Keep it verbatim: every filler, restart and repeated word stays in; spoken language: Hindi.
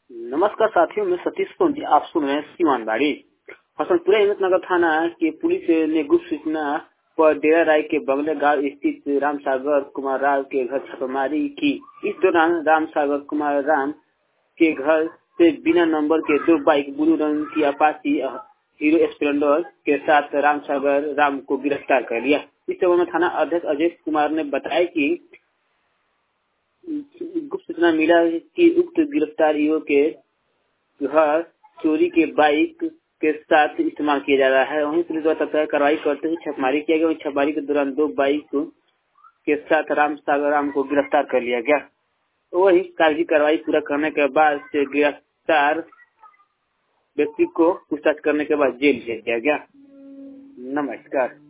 नमस्कार साथियों, मैं सतीश सोनी। आप सुन रहे हैं सीमानबाड़ी। हसनपुरा हिम्मतनगर थाना की पुलिस ने गुप्त सूचना पर डेरा राय के बंगले गांव स्थित रामसागर कुमार राव के घर छापेमारी की। इस दौरान रामसागर कुमार राम के घर से बिना नंबर के दो बाइक ब्लू रंग की अपाची हीरो स्प्लेंडर के साथ रामसागर राम को गिरफ्तार कर लिया। इस संबंध में थाना अध्यक्ष अजय कुमार ने बताया कि गुप्त सूचना मिला कि उक्त गिरफ्तार युवक के घर चोरी के बाइक के साथ इस्तेमाल किया जा रहा है। वहीं पुलिस द्वारा तत्काल कार्रवाई करते हुए छापेमारी किया गया। वहीं छापेमारी के दौरान दो बाइक के साथ रामसागर राम को गिरफ्तार कर लिया गया। वही कागजी कार्रवाई पूरा करने के बाद से गिरफ्तार व्यक्ति को पूछताछ करने के बाद जेल भेज दिया गया। नमस्कार।